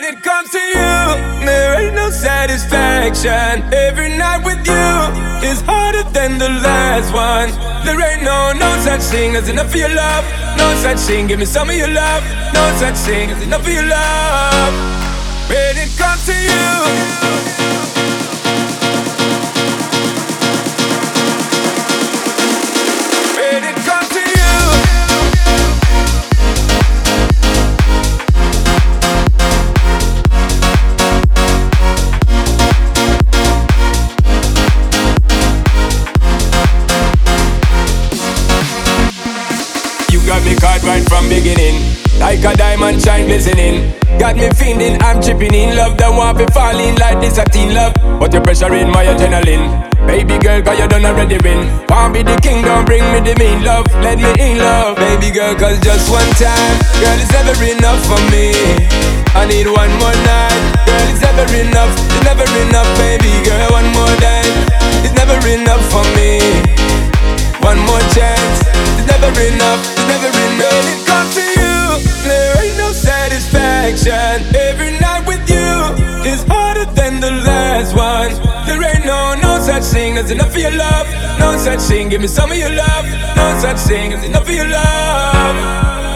When it comes to you, there ain't no satisfaction. Every night with you is harder than the last one. There ain't no such thing as enough of your love. No such thing, give me some of your love. No such thing as enough of your love. When it comes to you, when it comes to you, you got me caught right from beginning, like a diamond shine glistening. Got me feeling I'm tripping in love. Don't want to fall in like this a teen love. But you're pressuring my adrenaline. Baby girl, cause you done already win. Want be the king, don't bring me the mean love. Let me in love. Baby girl, cause just one time, girl, it's never enough for me. I need one more night. Girl, it's never enough. It's never enough, baby girl, one more night. It's never enough for me. One more chance. It's never enough. It's never enough. When it comes to you, there ain't no satisfaction. Every night with you is harder than the last one. There ain't no such thing as enough of your love. No such thing, give me some of your love. No such thing as enough of your love.